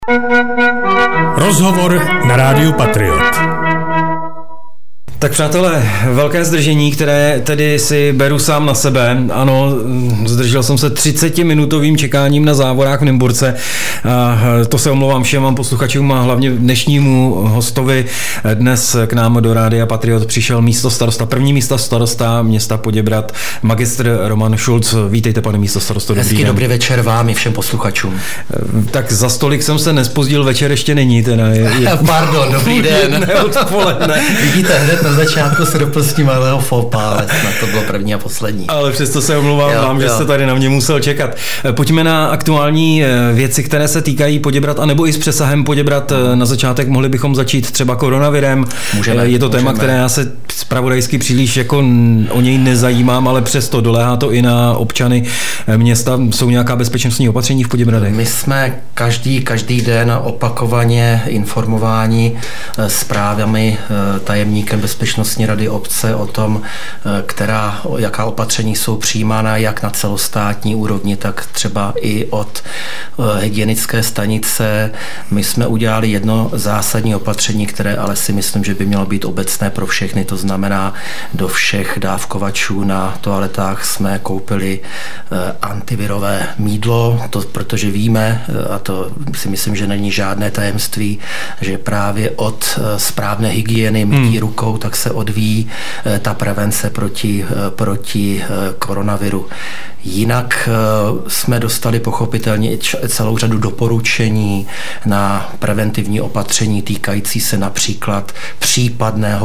Rozhovor na rádiu Patriot. Tak přátelé, velké zdržení, které tedy si beru sám na sebe. Ano, zdržel jsem se 30-minutovým čekáním na závorách v Nymburce. A to se omlouvám všem posluchačům a hlavně dnešnímu hostovi. Dnes k nám do rádia Patriot přišel místostarosta, první místostarosta města Poděbrad, magistr Roman Šulc. Vítejte, pane místostarosto. Hezký dobrý večer vám i všem posluchačům. Tak za stolik jsem se nespozdil, večer ještě není. Teda Pardon, dobrý den. Odpoledne. Vidíte, hned na začátku se dopustím malého fópa, ale snad to bylo první a poslední. Ale přesto se omlouvám vám, že jste tady na mě musel čekat. Pojďme na aktuální věci, které se týkají Poděbrad, anebo i s přesahem Poděbrad. Na začátek mohli bychom začít třeba koronavirem. Je to téma, které já se zpravodajsky příliš jako o něj nezajímám, ale přesto doléhá to i na občany města. Jsou nějaká bezpečnostní opatření v Poděbradech? My jsme každý den opakovaně informováni zprávami tajemníkem Bezpečnostní rady obce o tom, jaká opatření jsou přijímána jak na celostátní úrovni, tak třeba i od hygienické stanice. My jsme udělali jedno zásadní opatření, které ale si myslím, že by mělo být obecné pro všechny. To znamená, do všech dávkovačů na toaletách jsme koupili antivirové mýdlo, protože víme, a to si myslím, že není žádné tajemství, že právě od správné hygieny mytí rukou tak se odvíjí ta prevence proti koronaviru. Jinak jsme dostali pochopitelně celou řadu doporučení na preventivní opatření týkající se například případného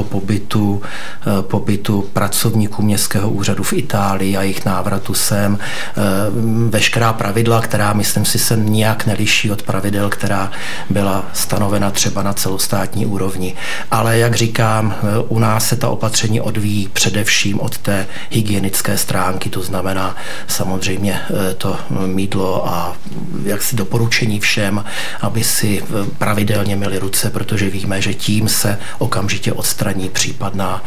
pobytu pracovníků městského úřadu v Itálii a jejich návratu sem. Veškerá pravidla, která myslím si se nijak neliší od pravidel, která byla stanovena třeba na celostátní úrovni. Ale jak říkám, u nás se ta opatření odvíjí především od té hygienické stránky, to znamená samozřejmě to mýdlo a jaksi doporučení všem, aby si pravidelně myli ruce, protože víme, že tím se okamžitě odstraní případná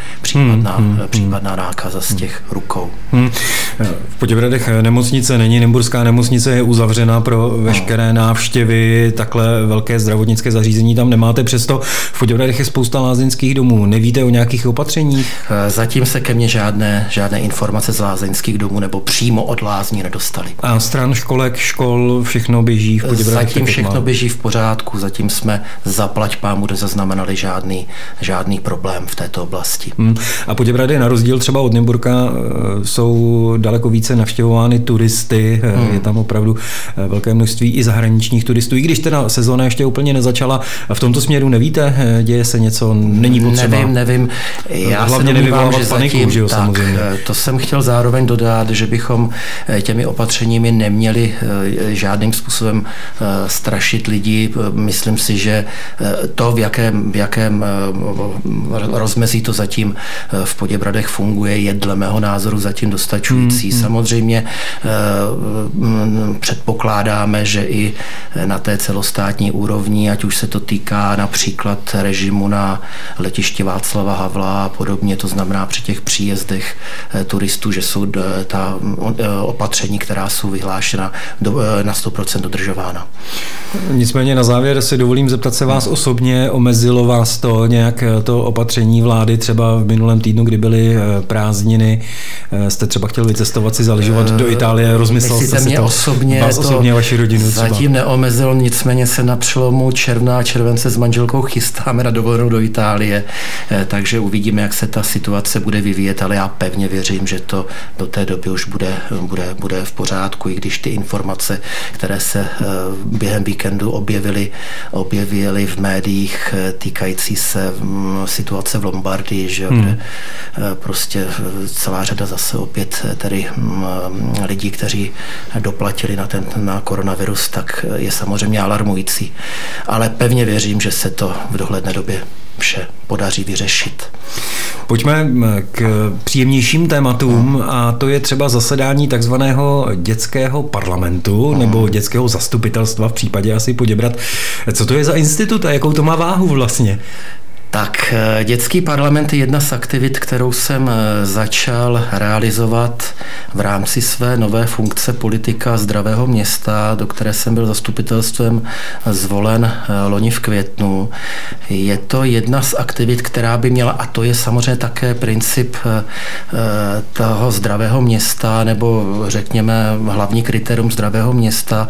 nákaza z těch rukou. V Poděbradech nemocnice není, Nymburská nemocnice je uzavřena pro veškeré návštěvy, takhle velké zdravotnické zařízení tam nemáte, přesto v Poděbradech je spousta lázeňských domů. Nevíte o nějakých opatřeních? Zatím se ke mně žádné informace z lázeňských domů nebo přímo od lázní nedostali. A stran škol, všechno běží v Poděbradech? Zatím všechno běží v pořádku, zatím jsme zaplať pámu nezaznamenali žádný problém v této oblasti. A Poděbrady na rozdíl třeba od Nymburka jsou daleko více navštěvovány turisty, je tam opravdu velké množství i zahraničních turistů, i když teda sezóna ještě úplně nezačala. V tomto směru nevíte, děje se něco, není potřeba? Nevím. Já hlavně nevyvolávat paniku, že jo, samozřejmě. To jsem chtěl zároveň dodat, že bychom těmi opatřeními neměli žádným způsobem strašit lidi. Myslím si, že to, v jakém rozmezí to zatím v Poděbradech funguje, je dle mého názoru zatím dostačující. Samozřejmě předpokládáme, že i na té celostátní úrovni, ať už se to týká například režimu na letišti Václava Havla a podobně, to znamená při těch příjezdech turistů, že jsou ta opatření, která jsou vyhlášena na 100% dodržována. Nicméně na závěr si dovolím zeptat se vás osobně, omezilo vás to nějak to opatření vlády třeba v minulém týdnu, kdy byly prázdniny, jste třeba chtěl vycestovat si zaližovat do Itálie, rozmyslel jste si to? Vás osobně, vaši rodinu třeba? Zatím neomezilo, nicméně se na přelomu června a července s manželkou chystáme na dovolenou do Itálie, takže uvidíme, jak se ta situace bude vyvíjet, ale já pevně věřím, že to do té doby už bude v pořádku, i když ty informace, které se během víkendu objevily v médiích týkající se situace v Lombardii, že kde prostě celá řada zase opět tedy lidí, kteří doplatili na koronavirus, tak je samozřejmě alarmující. Ale pevně věřím, že se to v dohledné době vše podaří vyřešit. Pojďme k příjemnějším tématům a to je třeba zasedání takzvaného dětského parlamentu nebo dětského zastupitelstva v případě asi Poděbrad. Co to je za institut a jakou to má váhu vlastně? Tak dětský parlament je jedna z aktivit, kterou jsem začal realizovat v rámci své nové funkce politika zdravého města, do které jsem byl zastupitelstvem zvolen loni v květnu. Je to jedna z aktivit, která by měla, a to je samozřejmě také princip toho zdravého města, nebo řekněme hlavní kritérium zdravého města,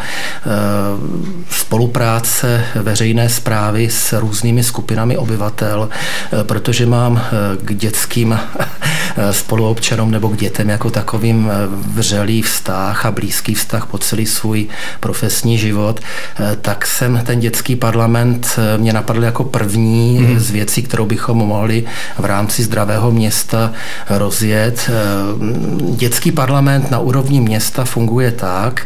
spolupráce veřejné správy s různými skupinami obyvatel, protože mám k dětským spoluobčanům nebo k dětem jako takovým vřelý vztah a blízký vztah po celý svůj profesní život, tak jsem ten dětský parlament mě napadl jako první z věcí, kterou bychom mohli v rámci zdravého města rozjet. Dětský parlament na úrovni města funguje tak,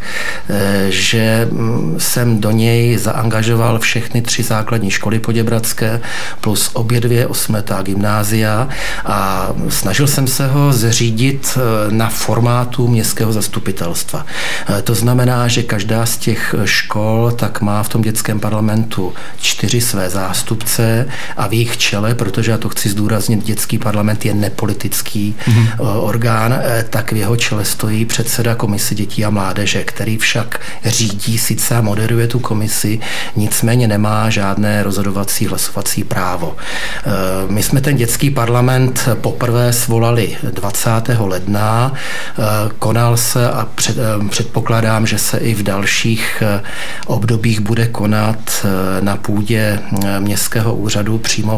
že jsem do něj zaangažoval všechny 3 základní školy poděbradské plus obě 2 osmletá gymnázia a snažil jsem se ho zřídit na formátu městského zastupitelstva. To znamená, že každá z těch škol tak má v tom dětském parlamentu 4 své zástupce a v jejich čele, protože já to chci zdůraznit, dětský parlament je nepolitický orgán, tak v jeho čele stojí předseda komise dětí a mládeže, který však řídí sice a moderuje tu komisi, nicméně nemá žádné rozhodovací hlasovací právo. My jsme ten dětský parlament poprvé svolali 20. ledna, konal se a předpokládám, že se i v dalších obdobích bude konat na půdě městského úřadu přímo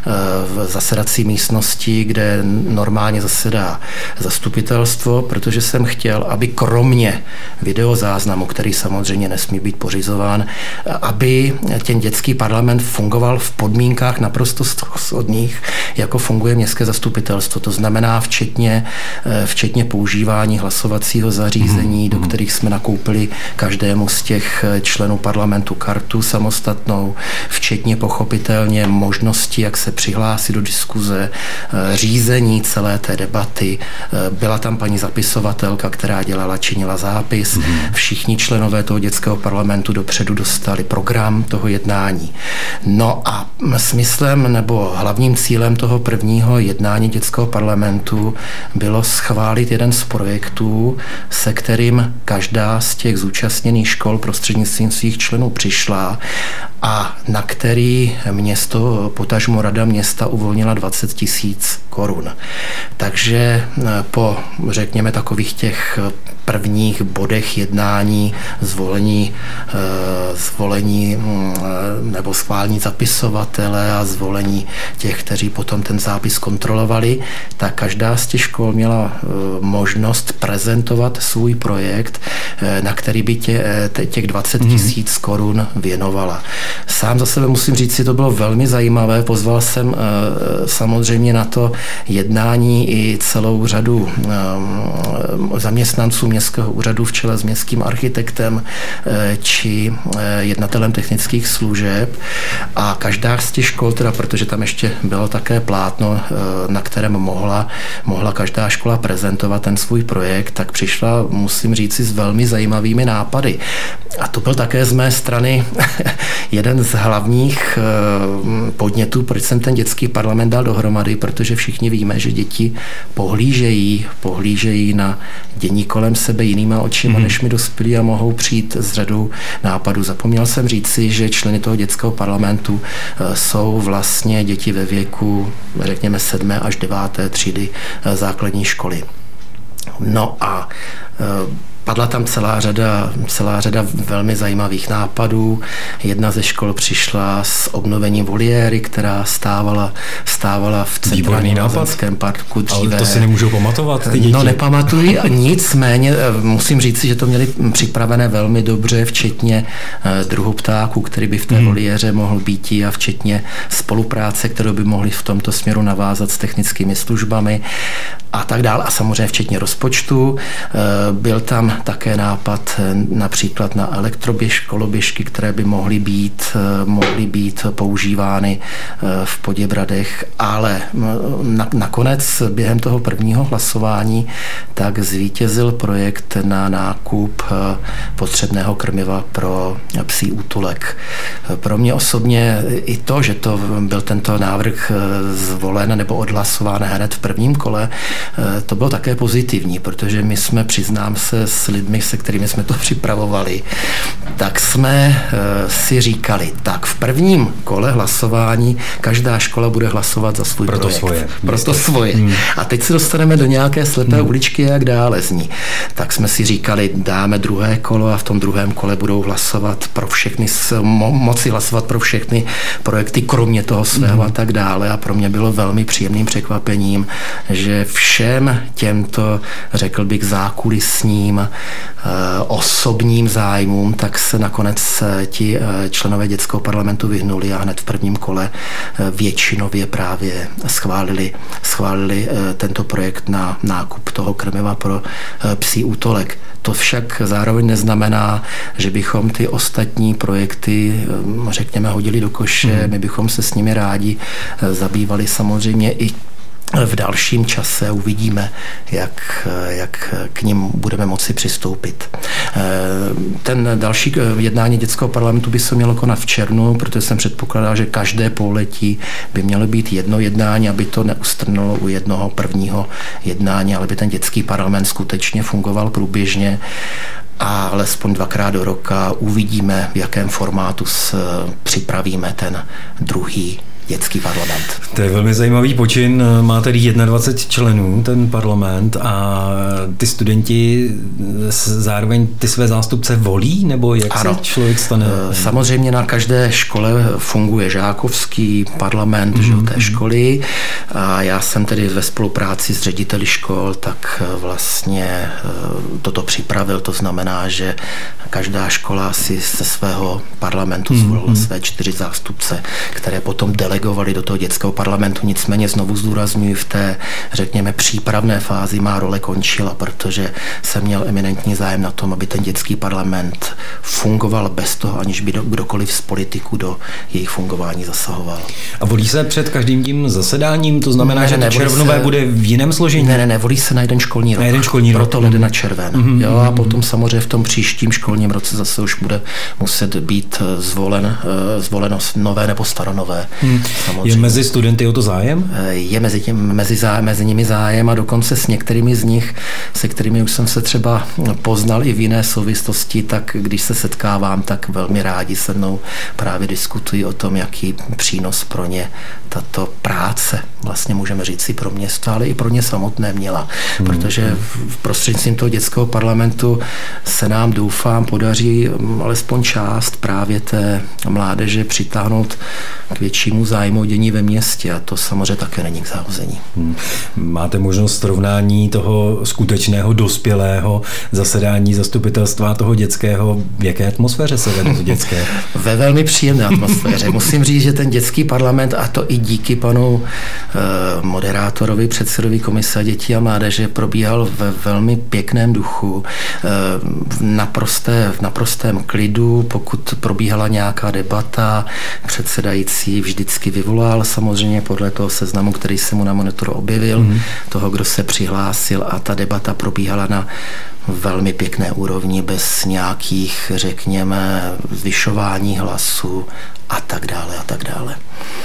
v zasedací místnosti, kde normálně zasedá zastupitelstvo, protože jsem chtěl, aby kromě videozáznamu, který samozřejmě nesmí být pořizován, aby ten dětský parlament fungoval v podmínkách naprosto shodných, jako funguje městské zastupitelstvo. To znamená včetně používání hlasovacího zařízení, do kterých jsme nakoupili každému z těch členů parlamentu kartu samostatnou, včetně pochopitelně možnosti, jak se přihlásit do diskuze, řízení celé té debaty. Byla tam paní zapisovatelka, která činila zápis. Všichni členové toho dětského parlamentu dopředu dostali program toho jednání. No a smyslem nebo hlavním cílem toho prvního jednání dětského parlamentu bylo schválit jeden z projektů, se kterým každá z těch zúčastněných škol prostřednictvím svých členů přišla a na který město, potažmo rada města, uvolnila 20 000 korun. Takže po, řekněme, takových těch prvních bodech jednání, zvolení nebo schválení zapisovatele a zvolení těch, kteří potom ten zápis kontrolovali, tak každá z těch škol měla možnost prezentovat svůj projekt, na který by těch 20 000 korun věnovala. Sám za sebe musím říct, že to bylo velmi zajímavé. Pozval jsem samozřejmě na to jednání i celou řadu zaměstnanců městského úřadu v čele s městským architektem či jednatelem technických služeb a každá z těch škol, teda, protože tam ještě bylo také plátno, na kterém mohla každá škola prezentovat ten svůj projekt, tak přišla, musím říct, s velmi zajímavými nápady. A to byl také z mé strany jeden z hlavních podnětů, proč jsem ten dětský parlament dal dohromady, protože všichni víme, že děti pohlížejí na dění kolem sebe jinýma očima, než my dospělí a mohou přijít s řadou nápadů. Zapomněl jsem říci, že členy toho dětského parlamentu jsou vlastně děti ve věku, řekněme, 7. až 9. třídy základní školy. No a padla tam celá řada velmi zajímavých nápadů. Jedna ze škol přišla s obnovením voliéry, která stávala v centrálním lázeňském parku dříve. Ale to si nemůžou pamatovat ty děti. No, nepamatují, nicméně musím říct, že to měli připravené velmi dobře, včetně druhu ptáků, který by v té voliéře mohl být, a včetně spolupráce, kterou by mohli v tomto směru navázat s technickými službami a tak dále. A samozřejmě včetně rozpočtu. Byl tam také nápad například na koloběžky, které by mohly být používány v Poděbradech, ale nakonec během toho prvního hlasování tak zvítězil projekt na nákup potřebného krmiva pro psí útulek. Pro mě osobně i to, že to byl tento návrh zvolen nebo odhlasován hned v prvním kole, to bylo také pozitivní, protože my jsme, přiznám se, s lidmi, se kterými jsme to připravovali, tak jsme si říkali, tak v prvním kole hlasování každá škola bude hlasovat za svůj projekt. Proto svoje. A teď se dostaneme do nějaké slepé uličky, jak dále z ní. Tak jsme si říkali, dáme druhé kolo a v tom druhém kole budou hlasovat pro všechny, moci hlasovat pro všechny projekty, kromě toho svého a tak dále. A pro mě bylo velmi příjemným překvapením, že všem těmto, řekl bych, zákulisním osobním zájmům, tak se nakonec ti členové dětského parlamentu vyhnuli a hned v prvním kole většinově právě schválili tento projekt na nákup toho krmiva pro psí útolek. To však zároveň neznamená, že bychom ty ostatní projekty, řekněme, hodili do koše. My bychom se s nimi rádi zabývali samozřejmě i v dalším čase. Uvidíme, jak k nim budeme moci přistoupit. Ten další jednání dětského parlamentu by se mělo konat v červnu, protože jsem předpokládal, že každé pololetí by mělo být jedno jednání, aby to neustrnulo u jednoho prvního jednání, ale by ten dětský parlament skutečně fungoval průběžně. A alespoň 2krát do roka uvidíme, v jakém formátu připravíme ten druhý dětský parlament. To je velmi zajímavý počin. Má tedy 21 členů ten parlament a ty studenti zároveň ty své zástupce volí, nebo jak se člověk stane? Samozřejmě na každé škole funguje žákovský parlament té školy a já jsem tedy ve spolupráci s řediteli škol tak vlastně toto připravil. To znamená, že každá škola si ze svého parlamentu zvolila své 4 zástupce, které potom delegovali do toho dětského parlamentu. Nicméně znovu zdůrazňuji, v té, řekněme, přípravné fázi má role končila, protože jsem měl eminentní zájem na tom, aby ten dětský parlament fungoval bez toho, aniž by kdokoliv z politiků do jejich fungování zasahoval. A volí se před každým tím zasedáním? To znamená, že červnové bude v jiném složení? Ne, volí se na jeden školní rok. Proto leden na červen. Jo, a potom samozřejmě v tom příštím školním roce zase už bude muset být zvoleno nové nebo staronové. Je mezi studenty o to zájem? Je mezi nimi zájem a dokonce s některými z nich, se kterými už jsem se třeba poznal i v jiné souvislosti, tak když se setkávám, tak velmi rádi se mnou právě diskutují o tom, jaký přínos pro ně tato práce, vlastně můžeme říct si pro město, ale i pro ně samotné měla. Protože v prostřednictvím toho dětského parlamentu se nám, doufám, podaří alespoň část právě té mládeže přitáhnout k většímu zájmu o dění ve městě a to samozřejmě také není k zahození. Máte možnost srovnání toho skutečného dospělého zasedání zastupitelstva toho dětského, v jaké atmosféře se vede to dětské? Ve velmi příjemné atmosféře. Musím říct, že ten dětský parlament, a to i díky panu moderátorovi, předsedovi komise dětí a mládeže, probíhal ve velmi pěkném duchu, v naprostém klidu. Pokud probíhala nějaká debata, předsedající vždycky vyvolal samozřejmě podle toho seznamu, který se mu na monitoru objevil, toho, kdo se přihlásil a ta debata probíhala na velmi pěkné úrovni, bez nějakých, řekněme, zvyšování hlasu a tak dále a tak dále.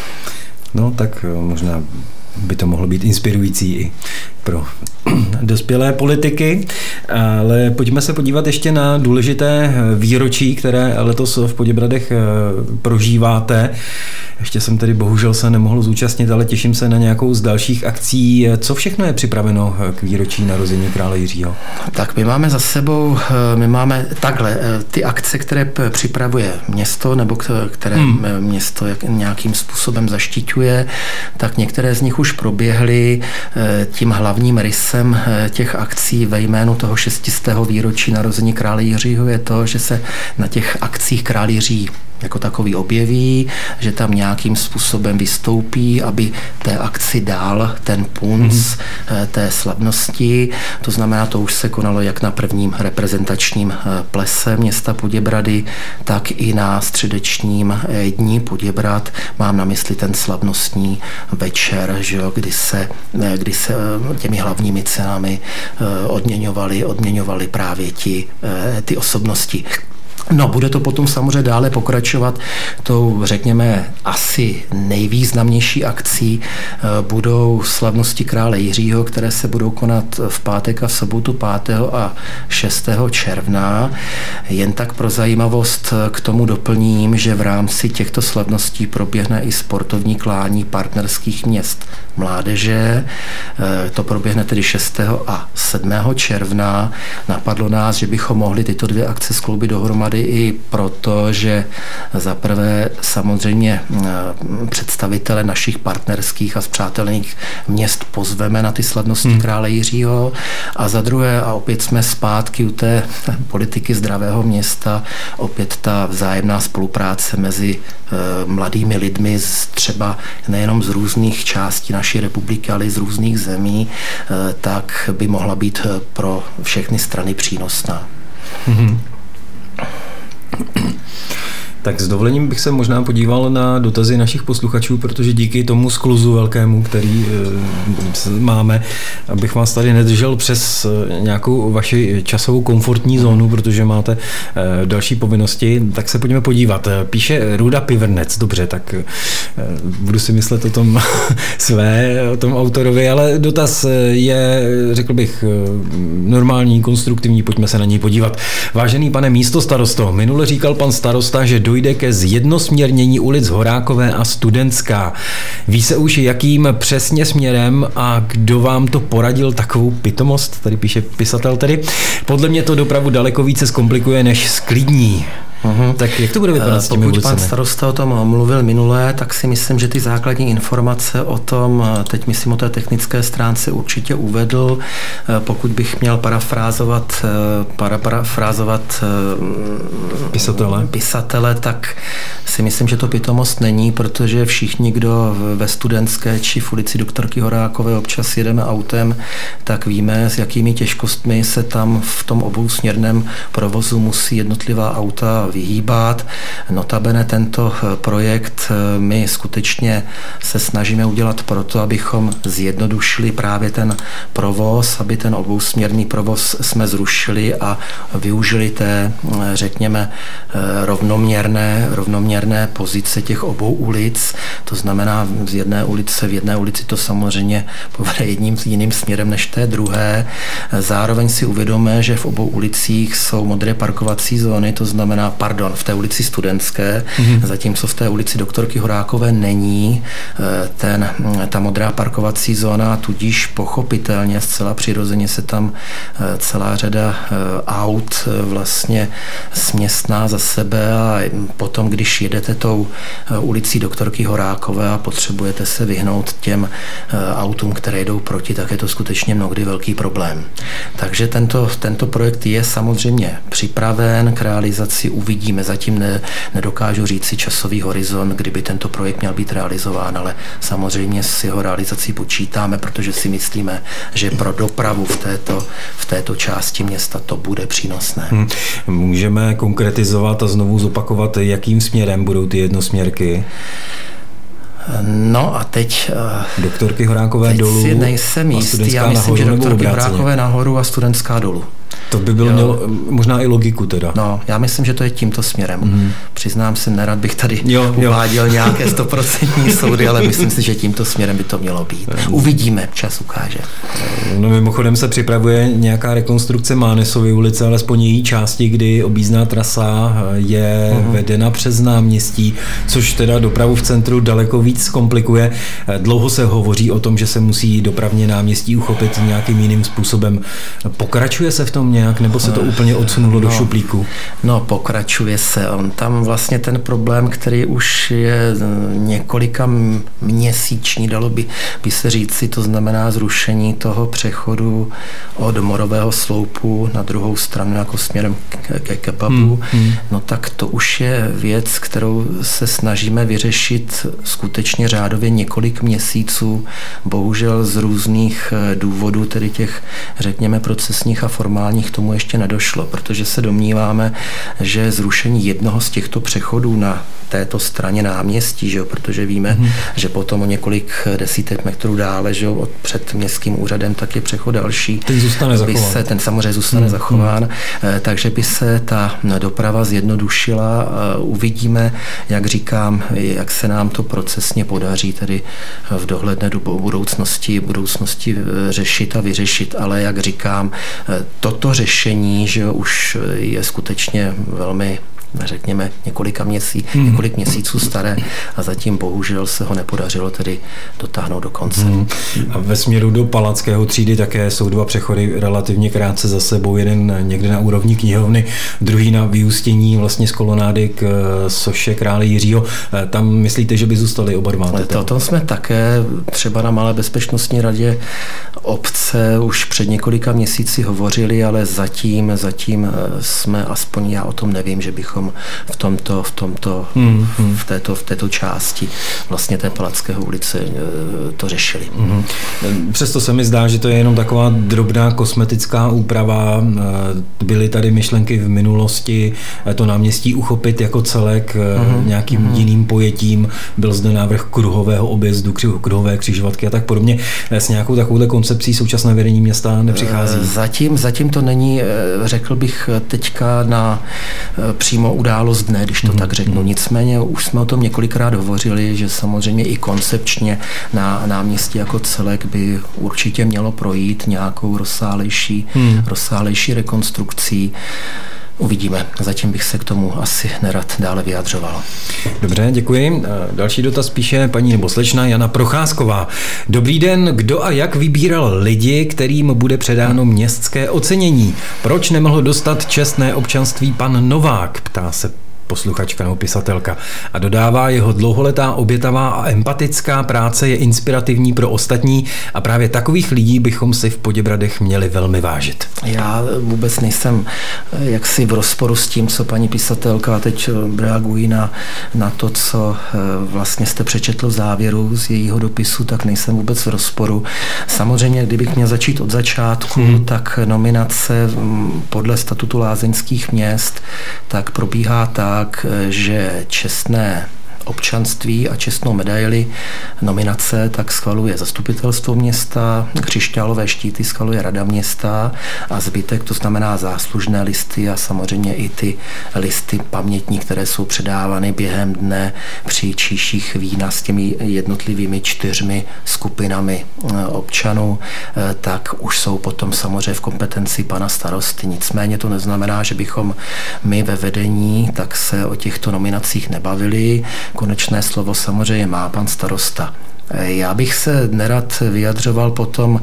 No tak možná by to mohlo být inspirující i pro dospělé politiky, ale pojďme se podívat ještě na důležité výročí, které letos v Poděbradech prožíváte. Ještě jsem tedy bohužel se nemohl zúčastnit, ale těším se na nějakou z dalších akcí. Co všechno je připraveno k výročí narození krále Jiřího? Tak my máme za sebou, ty akce, které připravuje město, nebo které město nějakým způsobem zaštiťuje, tak některé z nich už proběhly. Tím hlavním rysem těch akcí ve jménu toho 600. výročí narození krále Jiřího je to, že se na těch akcích král Jiří jako takový objeví, že tam nějakým způsobem vystoupí, aby té akci dal ten punc té slavnosti. To znamená, to už se konalo jak na prvním reprezentačním plese města Poděbrady, tak i na středečním dní Poděbrad. Mám na mysli ten slavnostní večer, že jo, kdy se těmi hlavními cenami odměňovali právě ty osobnosti. No, bude to potom samozřejmě dále pokračovat tou, řekněme, asi nejvýznamnější akcí budou slavnosti krále Jiřího, které se budou konat v pátek a v sobotu 5. a 6. června. Jen tak pro zajímavost k tomu doplním, že v rámci těchto slavností proběhne i sportovní klání partnerských měst mládeže. To proběhne tedy 6. a 7. června. Napadlo nás, že bychom mohli tyto dvě akce skloubit dohromady i proto, že zaprvé samozřejmě představitele našich partnerských a spřátelených měst pozveme na ty slavnosti krále Jiřího a za druhé, a opět jsme zpátky u té politiky zdravého města, opět ta vzájemná spolupráce mezi mladými lidmi třeba nejenom z různých částí naší republiky, ale i z různých zemí, tak by mohla být pro všechny strany přínosná. Tak s dovolením bych se možná podíval na dotazy našich posluchačů, protože díky tomu skluzu velkému, který máme, abych vás tady nedržel přes nějakou vaši časovou komfortní zónu, protože máte další povinnosti, tak se pojďme podívat. Píše Ruda Pivrnec, dobře, tak budu si myslet o tom o tom autorovi, ale dotaz je, řekl bych, normální, konstruktivní, pojďme se na něj podívat. Vážený pane místostarosto, minule říkal pan starosta, že dojde ke zjednosměrnění ulic Horákové a Studentská. Ví se už, jakým přesně směrem a kdo vám to poradil takovou pitomost? Tady píše pisatel tedy. Podle mě to dopravu daleko více zkomplikuje, než sklidní. Tak jak to bude vypadat s těmi ulicemi? Pokud pan starosta o tom mluvil minule, tak si myslím, že ty základní informace o tom, teď myslím o té technické stránce, určitě uvedl. Pokud bych měl parafrázovat pisatele, tak si myslím, že to pitomost není, protože všichni, kdo ve Studentské či v ulici Doktorky Horákové občas jedeme autem, tak víme, s jakými těžkostmi se tam v tom obousměrném provozu musí jednotlivá auta vyhýbat. Notabene tento projekt my skutečně se snažíme udělat proto, abychom zjednodušili právě ten provoz, aby ten obousměrný provoz jsme zrušili a využili té, řekněme, rovnoměrné pozice těch obou ulic. To znamená, v jedné ulici to samozřejmě povede jiným směrem než té druhé. Zároveň si uvědomíme, že v obou ulicích jsou modré parkovací zóny, to znamená, v té ulici Studentské, zatímco v té ulici Doktorky Horákové není ta modrá parkovací zóna, tudíž pochopitelně zcela přirozeně se tam celá řada aut vlastně směstná za sebe a potom, když jedete tou ulicí Doktorky Horákové a potřebujete se vyhnout těm autům, které jdou proti, tak je to skutečně mnohdy velký problém. Takže tento projekt je samozřejmě připraven k realizaci, uvidíme. Zatím nedokážu říct si časový horizont, kdyby tento projekt měl být realizován, ale samozřejmě s jeho realizací počítáme, protože si myslíme, že pro dopravu v této části města to bude přínosné. Můžeme konkretizovat a znovu zopakovat, jakým směrem budou ty jednosměrky? No a teď Doktorky Horákové dolů si nejsem jistý, já myslím, že Doktorky Horákové nahoru a Studentská dolů. To by bylo mělo možná i logiku teda. No, já myslím, že to je tímto směrem. Přiznám se, nerad bych tady uváděl nějaké 100% soudy, ale myslím si, že tímto směrem by to mělo být. Uvidíme, čas ukáže. No, mimochodem se připravuje nějaká rekonstrukce Mánesovy ulice, alespoň její části, kdy objízdná trasa je vedena přes náměstí, což teda dopravu v centru daleko víc komplikuje. Dlouho se hovoří o tom, že se musí dopravně náměstí uchopit nějakým jiným způsobem. Pokračuje se v tom tom nějak, nebo se to úplně odsunulo do šuplíku? No, pokračuje se. On tam vlastně ten problém, který už je několika měsíční, dalo by se říci, to znamená zrušení toho přechodu od Morového sloupu na druhou stranu jako směrem ke kebabu, no tak to už je věc, kterou se snažíme vyřešit skutečně řádově několik měsíců. Bohužel z různých důvodů, tedy těch, řekněme, procesních a formálních, tomu ještě nedošlo, protože se domníváme, že zrušení jednoho z těchto přechodů na této straně náměstí, že jo, protože víme, že potom o několik desítek metrů dále, že jo, před městským úřadem, tak je přechod další. Ten zůstane zachován. Ten samozřejmě zůstane zachován, takže by se ta doprava zjednodušila. Uvidíme, jak říkám, jak se nám to procesně podaří tedy v dohledné budoucnosti řešit a vyřešit, ale jak říkám, toto řešení, že už je skutečně velmi, řekněme, několik měsíců staré a zatím bohužel se ho nepodařilo tedy dotáhnout do konce. A ve směru do Palackého třídy také jsou dva přechody relativně krátce za sebou, jeden někde na úrovni knihovny, druhý na vyústění vlastně z kolonády k soše krále Jiřího. Tam myslíte, že by zůstaly oba dva? O tom jsme také třeba na Malé bezpečnostní radě obce už před několika měsíci hovořili, ale zatím jsme, aspoň já o tom nevím, že bychom v této části vlastně té Palackého ulice to řešili. Přesto se mi zdá, že to je jenom taková drobná kosmetická úprava. Byly tady myšlenky v minulosti to náměstí uchopit jako celek nějakým jiným pojetím. Byl zde návrh kruhového objezdu, kruhové křižovatky a tak podobně. S nějakou takovouhle koncepcí současné vedení města nepřichází? Zatím to není, řekl bych, teďka na přímo událost dne, když to tak řeknu. Nicméně už jsme o tom několikrát hovořili, že samozřejmě i koncepčně na náměstí jako celek by určitě mělo projít nějakou rozsálejší rekonstrukcí. Uvidíme. Zatím bych se k tomu asi nerad dále vyjadřoval. Dobře, děkuji. Další dotaz píše paní nebo slečna Jana Procházková. Dobrý den, kdo a jak vybíral lidi, kterým bude předáno městské ocenění? Proč nemohl dostat čestné občanství pan Novák? Ptá se posluchačka nebo pisatelka. A dodává, jeho dlouholetá obětavá a empatická práce je inspirativní pro ostatní a právě takových lidí bychom si v Poděbradech měli velmi vážit. Já vůbec nejsem jaksi v rozporu s tím, co paní pisatelka, a teď reagují na to, co vlastně jste přečetl v závěru z jejího dopisu, tak nejsem vůbec v rozporu. Samozřejmě, kdybych měl začít od začátku, tak nominace podle statutu lázeňských měst tak probíhá tak, že čestné občanství a čestnou medaili nominace tak schvaluje zastupitelstvo města, křišťálové štíty schvaluje rada města a zbytek, to znamená záslužné listy a samozřejmě i ty listy pamětní, které jsou předávány během dne při číších vína s těmi jednotlivými 4 skupinami občanů, tak už jsou potom samozřejmě v kompetenci pana starosty. Nicméně to neznamená, že bychom my ve vedení tak se o těchto nominacích nebavili. Konečné slovo samozřejmě má pan starosta. Já bych se nerad vyjadřoval potom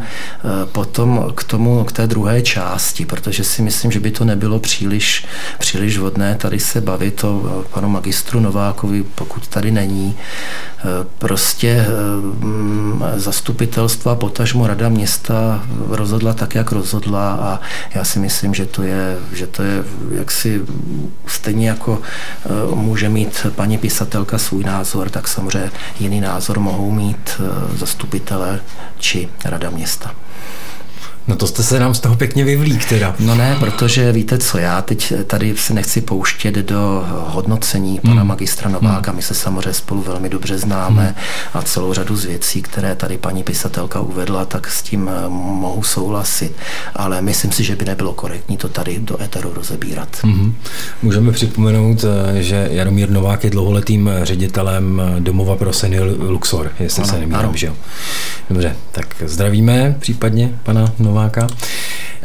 k té druhé části, protože si myslím, že by to nebylo příliš vhodné tady se bavit o panu magistru Novákovi, pokud tady není. Prostě zastupitelstva, potažmo rada města rozhodla tak, jak rozhodla a já si myslím, že to je jaksi stejně jako může mít paní pisatelka svůj názor, tak samozřejmě jiný názor mohou mít zastupitelé či rada města. No to jste se nám z toho pěkně vyvlík teda. No ne, protože víte co, já teď tady se nechci pouštět do hodnocení pana magistra Nováka, my se samozřejmě spolu velmi dobře známe a celou řadu z věcí, které tady paní pisatelka uvedla, tak s tím mohu souhlasit, ale myslím si, že by nebylo korektní to tady do éteru rozebírat. Můžeme připomenout, že Jaromír Novák je dlouholetým ředitelem domova pro seniory Luxor, jestli se nemýlím, že jo. Dobře, tak zdravíme případně pana Nováka.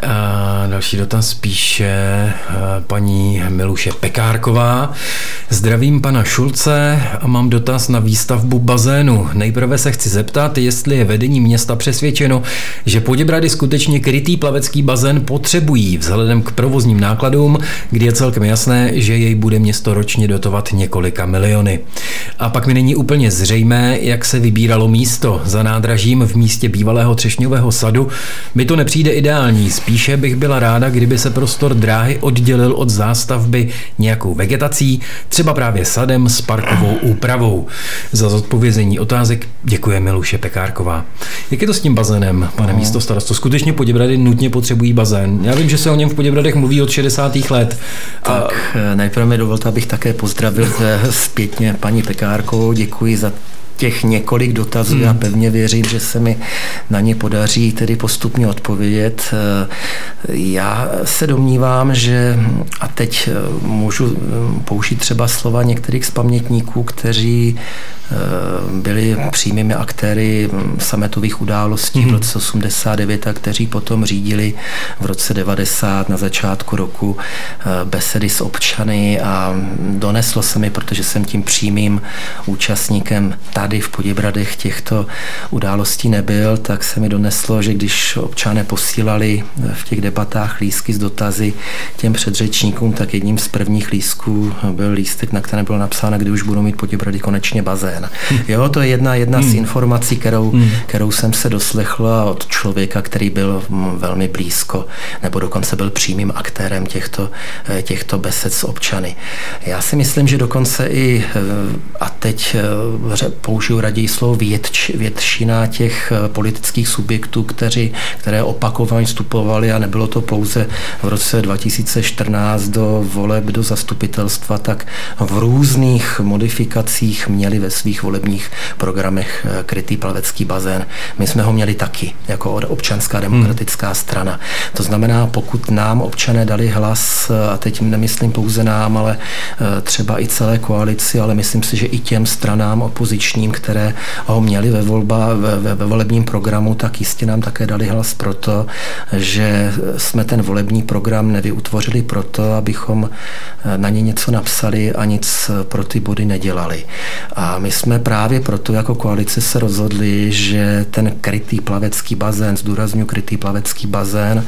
A další dotaz píše paní Miluše Pekárková. Zdravím pana Šulce a mám dotaz na výstavbu bazénu. Nejprve se chci zeptat, jestli je vedení města přesvědčeno, že Poděbrady skutečně krytý plavecký bazén potřebují vzhledem k provozním nákladům, kdy je celkem jasné, že jej bude město ročně dotovat několika miliony. A pak mi není úplně zřejmé, jak se vybíralo místo. Za nádražím v místě bývalého třešňového sadu mi to nepřijde ideální. Spíše bych byla ráda, kdyby se prostor dráhy oddělil od zástavby nějakou vegetací, třeba právě sadem s parkovou úpravou. Za zodpovězení otázek děkuje Miluše Pekárková. Jak je to s tím bazénem, pane místostarosto? Skutečně Poděbrady nutně potřebují bazén? Já vím, že se o něm v Poděbradech mluví od 60. let. Tak nejprve mi dovolte, abych také pozdravil zpětně paní Pekárkovou. Děkuji za těch několik dotazů. Já pevně věřím, že se mi na ně podaří tedy postupně odpovědět. Já se domnívám, že, a teď můžu použít třeba slova některých z pamětníků, kteří byli přímými aktéry sametových událostí v roce 89 a kteří potom řídili v roce 90 na začátku roku besedy s občany a doneslo se mi, protože jsem tím přímým účastníkem tady v Poděbradech těchto událostí nebyl, tak se mi doneslo, že když občané posílali v těch debatách lístky s dotazy těm předřečníkům, tak jedním z prvních lístků byl lístek, na kterém bylo napsáno, kdy už budou mít Poděbrady konečně bazén. Jo, to je jedna z informací, kterou jsem se doslechl od člověka, který byl velmi blízko, nebo dokonce byl přímým aktérem těchto besed s občany. Já si myslím, že dokonce i, a teď použiju raději slovo většina těch politických subjektů, které opakovaně vstupovali, a nebylo to pouze v roce 2014 do voleb do zastupitelstva, tak v různých modifikacích měli ve svých volebních programech krytý plavecký bazén. My jsme ho měli taky, jako Občanská demokratická strana. To znamená, pokud nám občané dali hlas, a teď nemyslím pouze nám, ale třeba i celé koalici, ale myslím si, že i těm stranám opozičním, které ho měli ve volebním programu, tak jistě nám také dali hlas proto, že jsme ten volební program nevyutvořili proto, abychom na ně něco napsali a nic pro ty body nedělali. A my jsme právě proto jako koalice se rozhodli, že ten krytý plavecký bazén, zdůrazňuji krytý plavecký bazén,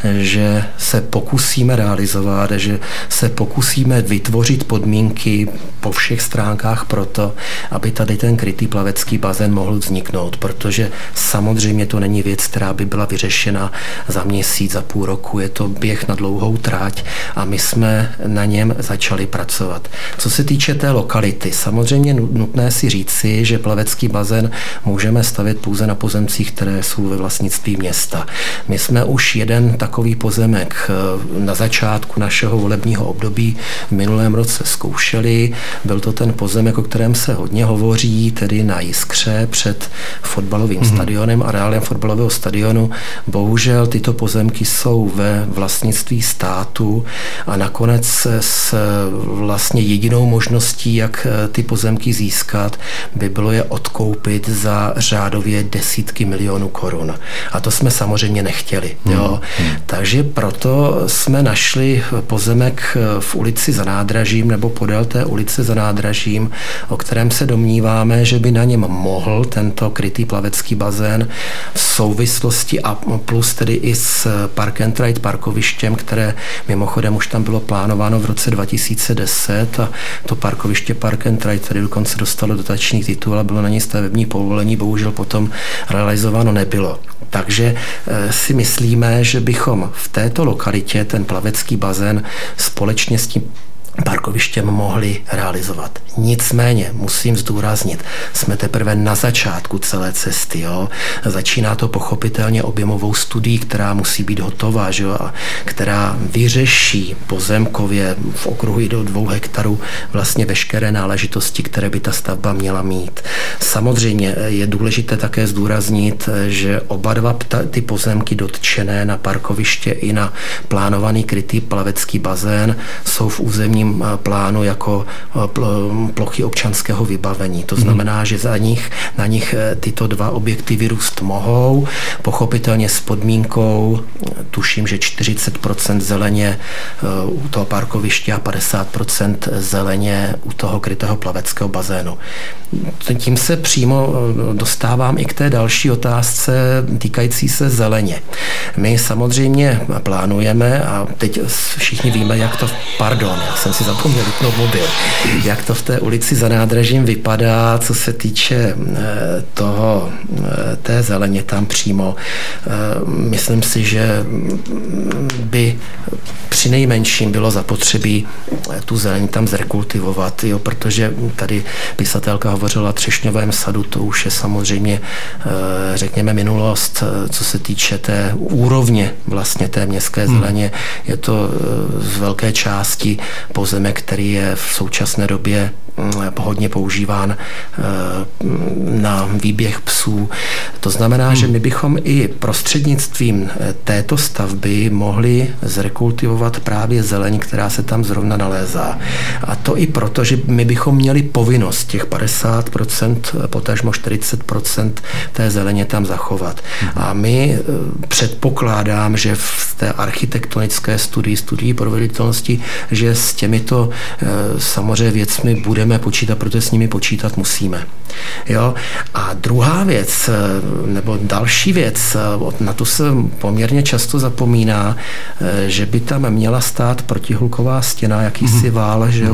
že se pokusíme realizovat, že se pokusíme vytvořit podmínky po všech stránkách proto, aby tady ten krytý plavecký bazén mohl vzniknout, protože samozřejmě to není věc, která by byla vyřešena za měsíc, za půl roku, je to běh na dlouhou tráť a my jsme na něm začali pracovat. Co se týče té lokality, samozřejmě nutné si říci, že plavecký bazén můžeme stavět pouze na pozemcích, které jsou ve vlastnictví města. My jsme už jeden takový pozemek na začátku našeho volebního období v minulém roce zkoušeli. Byl to ten pozemek, o kterém se hodně hovoří, tedy na Jiskře před fotbalovým stadionem, areálem fotbalového stadionu. Bohužel tyto pozemky jsou ve vlastnictví státu a nakonec s vlastně jedinou možností, jak ty pozemky získat, by bylo je odkoupit za řádově desítky milionů korun. A to jsme samozřejmě nechtěli. Jo. Takže proto jsme našli pozemek v ulici Za nádražím nebo podél té ulice Za nádražím, o kterém se domníváme, že by na něm mohl tento krytý plavecký bazén v souvislosti a plus tedy i s Park and Ride parkovištěm, které mimochodem už tam bylo plánováno v roce 2010 a to parkoviště Park and Ride tady dokonce dostalo dotační titul a bylo na něj stavební povolení, bohužel potom realizováno nebylo. Takže si myslíme, že bychom v této lokalitě ten plavecký bazén společně s tím parkovištěm mohli realizovat. Nicméně, musím zdůraznit, jsme teprve na začátku celé cesty. Jo? Začíná to pochopitelně objemovou studií, která musí být hotová, že jo? A která vyřeší pozemkově v okruhu i do 2 hektarů vlastně veškeré náležitosti, které by ta stavba měla mít. Samozřejmě je důležité také zdůraznit, že oba dva ty pozemky dotčené na parkoviště i na plánovaný krytý plavecký bazén jsou v územním územním plánu jako plochy občanského vybavení. To znamená, že na nich tyto dva objekty vyrůst mohou, pochopitelně s podmínkou, tuším, že 40% zeleně u toho parkoviště a 50% zeleně u toho krytého plaveckého bazénu. Tím se přímo dostávám i k té další otázce týkající se zeleně. My samozřejmě plánujeme, a teď všichni víme, já jsem si zapomněl vypnout mobil, jak to v té ulici za nádražím vypadá, co se týče té zeleně tam přímo. Myslím si, že by přinejmenším bylo zapotřebí tu zeleň tam zrekultivovat, jo, protože tady pisatelka hovořila o třešňovém sadu, to už je samozřejmě, řekněme, minulost, co se týče té úrovně vlastně té městské zeleně. Je to z velké části pozemek, který je v současné době hodně používán na výběh psů. To znamená, že my bychom i prostřednictvím této stavby mohli zrekultivovat právě zeleň, která se tam zrovna nalézá. A to i proto, že my bychom měli povinnost těch 50%, potažmo 40% té zeleně tam zachovat. A my předpokládám, že v té architektonické studii proveditelnosti, že s těmito samozřejmě věcmi budeme počítat, protože s nimi počítat musíme. Jo? A druhá věc, nebo další věc, na to se poměrně často zapomíná, že by tam měla stát protihluková stěna, jakýsi vál, že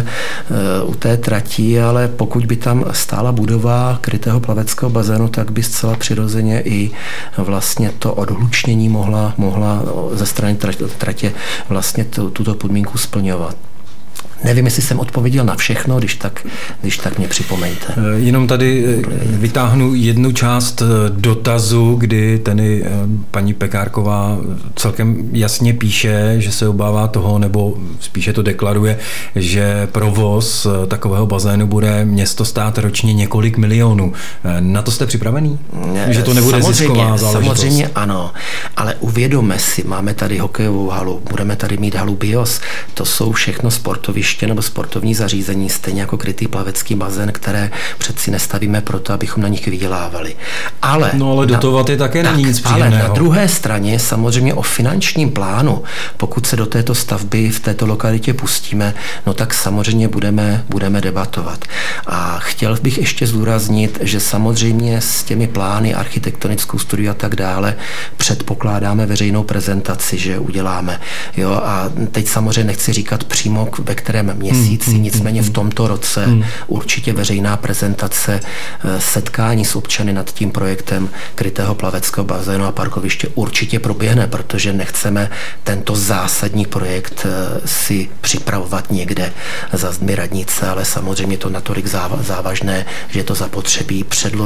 u té trati, ale pokud by tam stála budova krytého plaveckého bazénu, tak by zcela přirozeně i vlastně to odhlučnění mohla ze strany tratě vlastně tuto podmínku splňovat. Nevím, jestli jsem odpověděl na všechno, když tak mě připomeňte. Jenom tady vytáhnu jednu část dotazu, kdy paní Pekárková celkem jasně píše, že se obává toho, nebo spíše to deklaruje, že provoz takového bazénu bude město stát ročně několik milionů. Na to jste připravený? Že to nebude zisková záležitost? Samozřejmě ano, ale uvědomme si, máme tady hokejovou halu, budeme tady mít halu BIOS, to jsou všechno sportoviště nebo sportovní zařízení, stejně jako krytý plavecký bazén, které přeci nestavíme proto, abychom na nich vydělávali. Ale dotovat je také není nic příjemného. Ale na druhé straně samozřejmě o finančním plánu, pokud se do této stavby v této lokalitě pustíme, no tak samozřejmě budeme debatovat. A chtěl bych ještě zdůraznit, že samozřejmě s těmi plány, architektonickou studii a tak dále předpokládáme veřejnou prezentaci, že uděláme. Jo, a teď samozřejmě nechci říkat přímo, ve kterém měsíci, nicméně v tomto roce určitě veřejná prezentace, setkání s občany nad tím projektem krytého plaveckého bazénu a parkoviště určitě proběhne, protože nechceme tento zásadní projekt si připravovat někde za zdmi radnice, ale samozřejmě to natolik závažné, že je to zapotřebí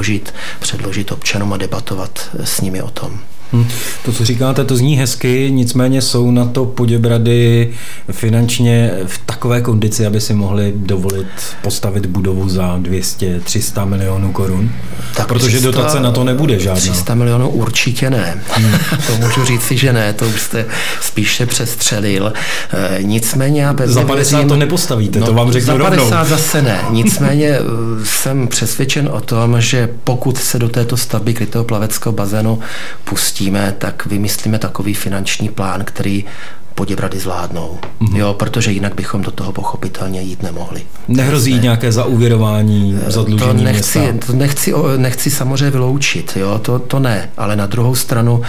předložit občanům a debatovat s nimi o tom. To, co říkáte, to zní hezky, nicméně jsou na to Poděbrady finančně v takové kondici, aby si mohli dovolit postavit budovu za 200-300 milionů korun? Tak protože dotace na to nebude žádná. 300 milionů určitě ne. To můžu říci, že ne, to už jste spíše přestřelil. Nicméně já za 50 věřím, to nepostavíte, to vám řeknu rovnou. Za 50 zase ne. Nicméně jsem přesvědčen o tom, že pokud se do této stavby krytého plaveckého bazénu pustíme, tak vymyslíme takový finanční plán, který Poděbrady zvládnou. Jo, protože jinak bychom do toho pochopitelně jít nemohli. Nehrozí nějaké zaúvěrování, zadlužení města? To nechci samozřejmě vyloučit, jo, to ne, ale na druhou stranu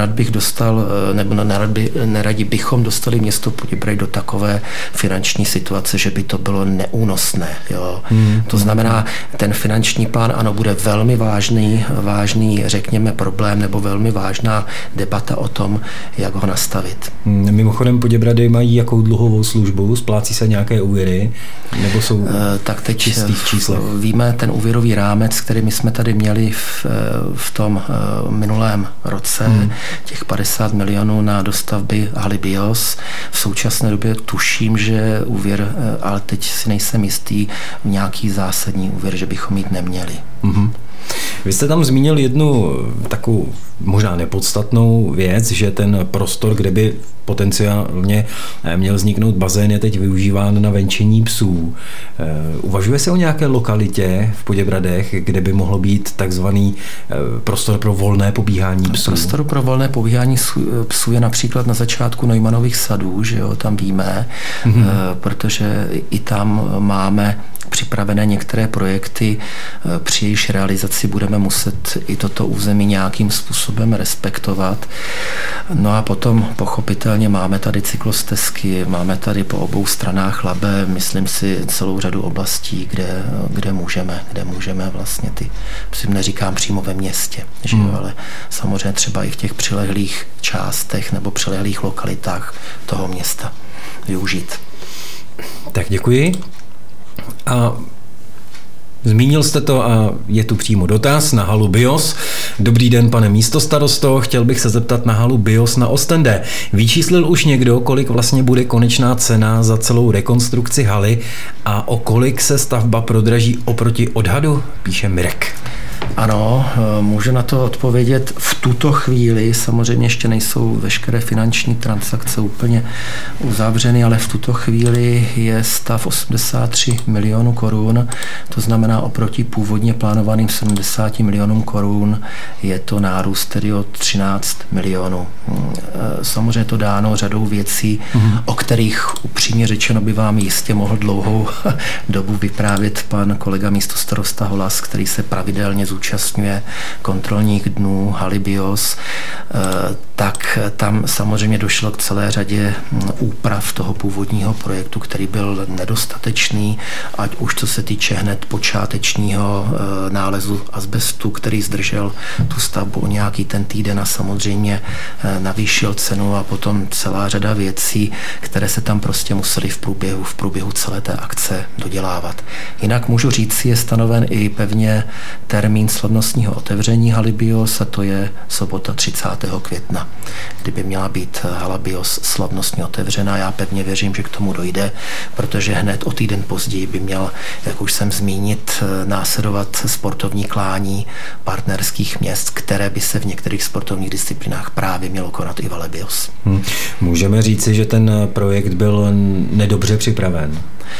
neradi bychom dostali město Poděbrady do takové finanční situace, že by to bylo neúnosné. Jo. To znamená, ten finanční plán, ano, bude velmi vážný, řekněme, problém nebo velmi vážná debata o tom, jak ho nastavit. Mimochodem Poděbrady mají jakou dluhovou službu? Splácí se nějaké úvěry? Nebo jsou tak teď čistých číslech? Víme ten úvěrový rámec, který my jsme tady měli v tom minulém roce, těch 50 milionů na dostavby haly BIOS. V současné době tuším, že úvěr, ale teď si nejsem jistý, nějaký zásadní úvěr, že bychom mít neměli. Vy jste tam zmínil jednu takovou možná nepodstatnou věc, že ten prostor, kde by potenciálně měl vzniknout bazén, je teď využíván na venčení psů. Uvažuje se o nějaké lokalitě v Poděbradech, kde by mohlo být takzvaný prostor pro volné pobíhání psů? Prostor pro volné pobíhání psů je například na začátku Neumannových sadů, že jo, tam víme, protože i tam máme připravené některé projekty, při jejichž realizaci budeme muset i toto území nějakým způsobem respektovat. No a potom pochopitelně máme tady cyklostezky, máme tady po obou stranách Labe, myslím si, celou řadu oblastí, kde můžeme vlastně ty, neříkám přímo ve městě, že jo, ale samozřejmě třeba i v těch přilehlých částech nebo přilehlých lokalitách toho města využít. Tak děkuji. A zmínil jste to a je tu přímo dotaz na halu BIOS. Dobrý den, pane místostarosto, chtěl bych se zeptat na halu BIOS na Ostende. Vyčíslil už někdo, kolik vlastně bude konečná cena za celou rekonstrukci haly a o kolik se stavba prodraží oproti odhadu, píše Mirek. Ano, můžu na to odpovědět. V tuto chvíli samozřejmě ještě nejsou veškeré finanční transakce úplně uzavřeny, ale v tuto chvíli je stav 83 milionů korun, to znamená oproti původně plánovaným 70 milionům korun je to nárůst tedy o 13 milionů. Samozřejmě to dáno řadou věcí, o kterých upřímně řečeno by vám jistě mohl dlouhou dobu vyprávět pan kolega místostarosta Holas, který se pravidelně zúčastňuje kontrolních dnů haly BIOS, tak tam samozřejmě došlo k celé řadě úprav toho původního projektu, který byl nedostatečný, ať už co se týče hned počátečního nálezu azbestu, který zdržel tu stavbu o nějaký ten týden a samozřejmě navýšil cenu a potom celá řada věcí, které se tam prostě musely v průběhu celé té akce dodělávat. Jinak můžu říct, je stanoven i pevně termín slavnostního otevření haly BIOS a to je sobota 30. května, kdyby měla být hala BIOS slavnostně otevřena. Já pevně věřím, že k tomu dojde, protože hned o týden později by měl, jak už jsem zmínit, následovat sportovní klání partnerských měst, které by se v některých sportovních disciplinách právě mělo konat i v hale BIOS. Můžeme říci, že ten projekt byl nedobře připraven?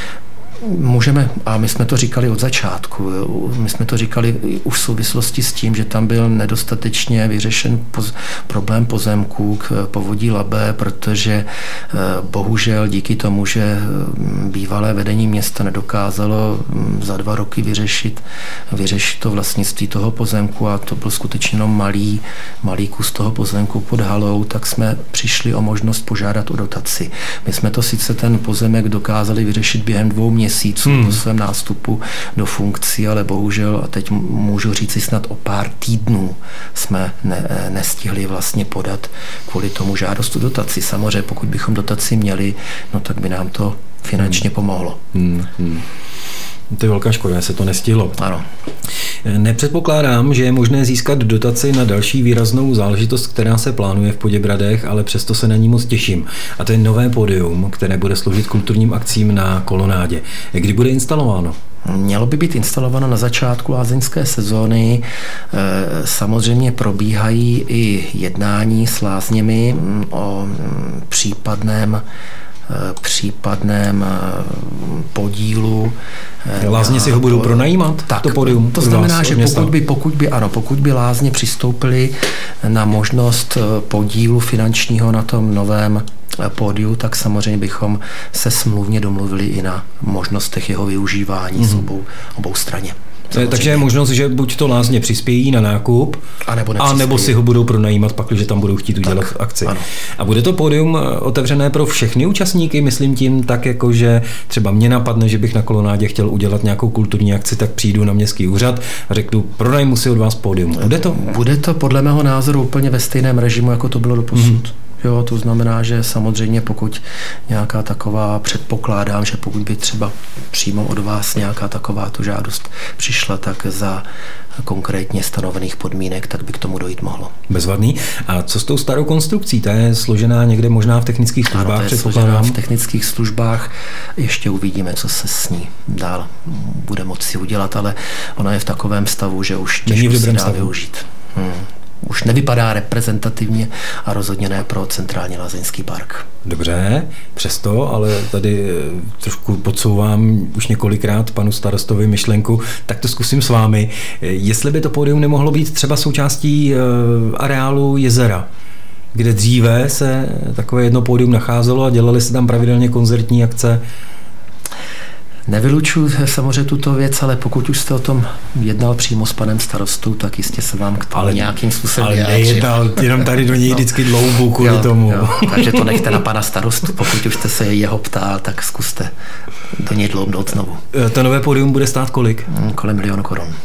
Můžeme, a my jsme to říkali od začátku, my jsme to říkali už v souvislosti s tím, že tam byl nedostatečně vyřešen problém pozemků k povodí Labe, protože bohužel díky tomu, že bývalé vedení města nedokázalo za 2 roky vyřešit to vlastnictví toho pozemku a to byl skutečně jenom malý kus toho pozemku pod halou, tak jsme přišli o možnost požádat o dotaci. My jsme to sice ten pozemek dokázali vyřešit během 2 měsíců po svém nástupu do funkcí, ale bohužel, a teď můžu říct si snad o pár týdnů, jsme nestihli vlastně podat kvůli tomu žádost o dotaci. Samozřejmě, pokud bychom dotaci měli, no tak by nám to finančně pomohlo. To je velká škoda, že se to nestihlo. Ano. Nepředpokládám, že je možné získat dotaci na další výraznou záležitost, která se plánuje v Poděbradech, ale přesto se na ní moc těším. A to je nové pódium, které bude sloužit kulturním akcím na kolonádě. Kdy bude instalováno? Mělo by být instalováno na začátku lázeňské sezóny. Samozřejmě probíhají i jednání s lázněmi o případném podílu. Lázně si ho budou pronajímat? Tak, to pódium? To znamená, že pokud by lázně přistoupily na možnost podílu finančního na tom novém pódiu, tak samozřejmě bychom se smluvně domluvili i na možnostech jeho využívání z obou straně. Takže je možnost, že buď to lázně přispějí na nákup, a nebo si ho budou pronajímat, pakliže tam budou chtít udělat akci. Ano. A bude to pódium otevřené pro všechny účastníky, myslím tím tak, jako že třeba mě napadne, že bych na kolonádě chtěl udělat nějakou kulturní akci, tak přijdu na městský úřad a řeknu, pronajmu si od vás pódium. Bude to? Bude to podle mého názoru úplně ve stejném režimu, jako to bylo doposud. Jo, to znamená, že samozřejmě pokud nějaká taková, předpokládám, že pokud by třeba přímo od vás nějaká taková tu žádost přišla, tak za konkrétně stanovených podmínek, tak by k tomu dojít mohlo. Bezvadný. A co s tou starou konstrukcí? Ta je složená někde možná v technických službách? Ano, to je složená v technických službách. Ještě uvidíme, co se s ní dál bude moci udělat, ale ona je v takovém stavu, že už těžko se dá využít. už nevypadá reprezentativně a rozhodně ne pro centrální lázeňský park. Dobře, přesto, ale tady trošku podsouvám už několikrát panu starostovi myšlenku, tak to zkusím s vámi. Jestli by to pódium nemohlo být třeba součástí areálu jezera, kde dříve se takové jedno pódium nacházelo a dělali se tam pravidelně koncertní akce. Nevylučuji samozřejmě tuto věc, ale pokud už jste o tom jednal přímo s panem starostou, tak jistě se vám k tomu nějakým způsobem vyjádřil. Ale nejednal, jenom tady do něj vždycky dlouhou kvůli tomu. Jo, takže to nechte na pana starostu, pokud už jste se jeho ptal, tak zkuste do něj dloubnout znovu. To nové pódium bude stát kolik? Kolem 1 000 000 korun.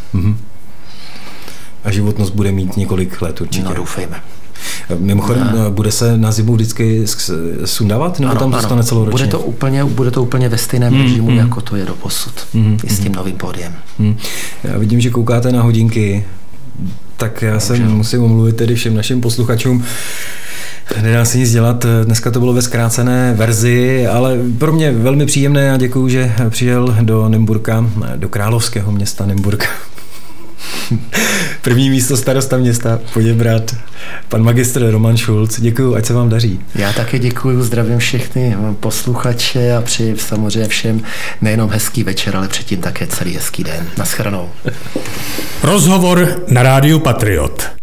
A životnost bude mít několik let určitě. No doufejme. Mimochodem, bude se na zimu vždycky sundávat, nebo tam zůstane celoročně? Bude to úplně ve stejném režimu, jako to je doposud. I s tím novým pódiem. Já vidím, že koukáte na hodinky, tak já se musím omluvit tedy všem našim posluchačům. Nedá se nic dělat, dneska to bylo ve zkrácené verzi, ale pro mě velmi příjemné a děkuju, že přijel do Nymburka, do královského města Nymburka. První místo starosta města Poděbrad, pan magistr Roman Šulc. Děkuju, ať se vám daří. Já také děkuju, zdravím všechny posluchače a přeji samozřejmě všem nejenom hezký večer, ale předtím také celý hezký den. Naschledanou. Rozhovor na Rádiu Patriot.